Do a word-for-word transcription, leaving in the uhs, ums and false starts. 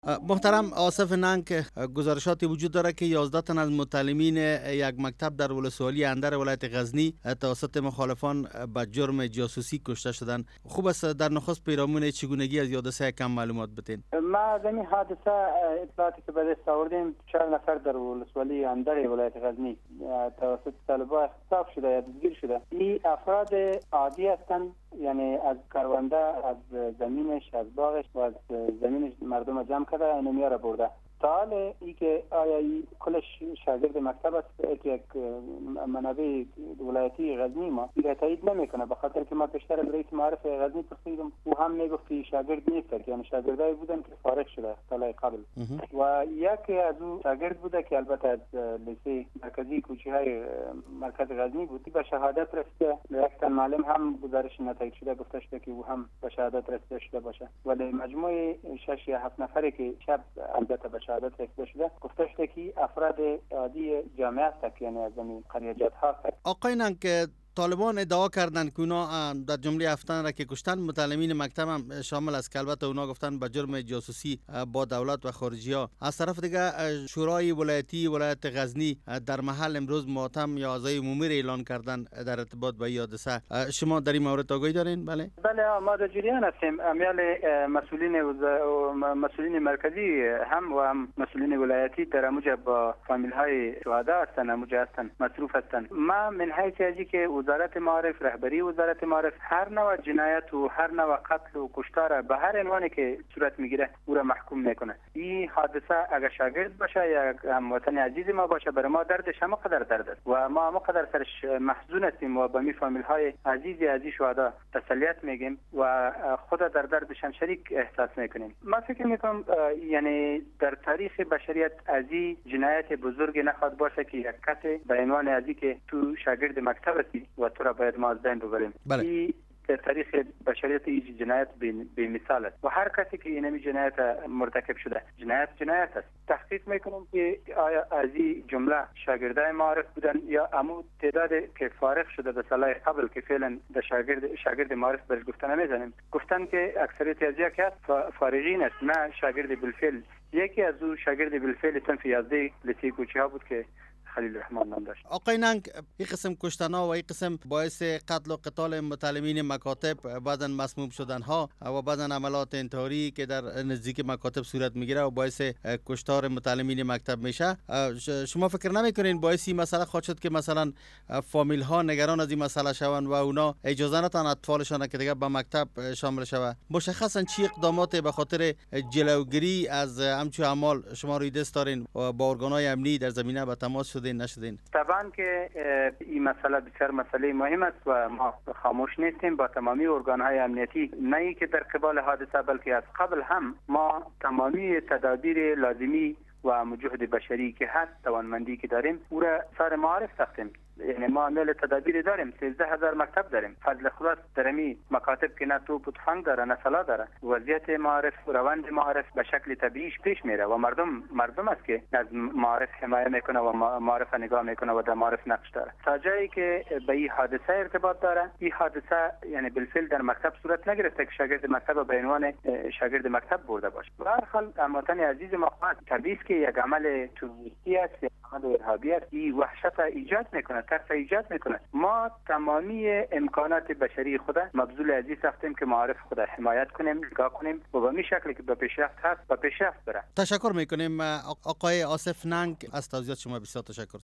محترم آصف ننگ، گزارشاتی وجود داره که یازده تن از متعلمین یک مکتب در ولسوالی اندر ولایت غزنی توسط مخالفان به جرم جاسوسی کشته شدند. خوب است در نخست پیرامون چگونگی از حادثه کم معلومات بتین. ما از این حادثه اطلاعاتی که به دست آوردیم چهار نفر در ولسوالی اندر ولایت غزنی توسط طالبان اغتصاب شده یا دستگیر شده. این افراد عادی هستند، یعنی از کرونده، از زمینش، از باغش و از زمینش مردم جمع کرده اینو میاره برده. تا حال ای که آیا ای کلش شاگرد مکتب است که یک منابع ولایتی غزنی ما دیگه تایید نمیکنه، به خاطر که ما پیشتر از رئیس معارف غزنی پرسیدم او هم میگفت که شاگرد نیست، یعنی شاگردای بودن که فارغ شده سال قبل و یکی از او شاگرد بوده که البته از لیسه مرکزی کوچه‌های مرکز غزنی بود. به شهادت رسیده. یک تن معلم هم گزارش نتایج شده گفته شده که او هم به شهادت رسیده شده باشه، ولی مجموع شش یا هفت نفری که شب البته به شهادت رسیده شده گفته شده که افراد عادی جامعه هستند، یعنی از این قریجات ها هستند. آقای ننگ، طالبان ادعا کردند که اونا در جمله هفتن را که کشتن متعلمین مکتب هم شامل است، که البته اونا گفتن به جرم جاسوسی با دولت و خارجی ها. از طرف دیگه شورای ولایتی ولایت غزنی در محل امروز ماتم یا عزای عمومی را اعلان کردن در ارتباط با این حادثه. شما در این مورد آگاهی دارین؟ بله بله ما در جریان هستیم. امیال مسئولین وز... مسئولین مرکزی هم و هم مسئولین ولایتی در موجب با فامیل های شهدا هستن، موجب هستن، مصروف هستن. ما من حیث ازی که وزارت معارف، رهبری وزارت معارف هر نوع جنایت و هر نوع قتل و کشتار به هر عنوانی که صورت میگیره او را محکوم میکنه. این حادثه اگر شاگرد باشه یا هموطن عزیز ما باشه، برای ما دردش هم قدر درد است و ما هم قدر سرش محزون هستیم و به می فامیل های عزیز عزیز شهدا تسلیت میگیم و خود در دردش هم شریک احساس میکنیم. ما فکر میکنم یعنی در تاریخ بشریت از این جنایت بزرگ نخواهد باشه که یک کسی به عنوان ازی که تو شاگرد مکتب هستی و تو را باید ما از بین ببریم. بله. این در تاریخ بشریت این جنایت به مثال است و هر کسی که اینمی جنایت مرتکب شده جنایت جنایت است. تحقیق میکنم که آیا از این جمله شاگردای معارف بودن یا امو تعداد که فارغ شده در سالهای قبل که فعلا در شاگرد شاگرد معارف برش گفتن نمیزنیم. گفتن که اکثریت از یک فارغین است، نه شاگرد بالفعل. یکی از او شاگرد بالفعل صنف یازده لیسه کوچه ها بود که خلیل رحمان نام داشت. آقای ننگ، این قسم کشتن‌ها و این قسم باعث قتل و قتال متعلمین مکاتب، بعضا مسموم شدن‌ها و بعضا عملات انتحاری که در نزدیک مکاتب صورت میگیره و باعث کشتار متعلمین مکتب میشه، شما فکر نمیکنین باعث این مسئله خواهد شد که مثلا فامیل ها نگران از این مسئله شوند و اونا اجازه ندن اطفالشان که دیگه به مکتب شامل شوه؟ مشخصا چی اقدامات به خاطر جلوگیری از همچون اعمال شما روی دست دارین و با ارگان‌های امنی در زمینه به تماس شدین نشدین؟ طبعا که این مسئله بسیار مسئله مهم است و ما خاموش نیستیم. با تمامی ارگان‌های امنیتی، نه که در قبال حادثه بلکه از قبل هم ما تمامی تدابیر لازمی و مجهود بشری که هست، توانمندی که داریم او را سر معارف ساختیم. یعنی ما عمل تدابیر داریم. سیزده هزار مکتب داریم. فضل خدا در این مکاتب که نه توپ و تفنگ داره نه سلاح داره، وضعیت معارف روند معارف به شکل طبیعیش پیش میره و مردم مردم است که از معارف حمایت میکنه و معارف نگاه میکنه و در معارف نقش داره. تا جایی که به این حادثه ارتباط داره، این حادثه یعنی بالفعل در مکتب صورت نگرفته که شاگرد مکتب به عنوان شاگرد مکتب برده باشه. به هر حال هموطن عزیز ما طبیعی است که یک عمل توریستی است، عمل ارهابی است، این وحشت ایجاد میکنه، ترس ایجاد میکنه. ما تمامی امکانات بشری خود مبذول عزیز ساختیم که معارف خود حمایت کنیم، نگاه کنیم و به این شکلی که به پیشرفت هست به پیشرفت بره. تشکر میکنیم آقای آصف ننگ، از توضیحات شما بسیار تشکر.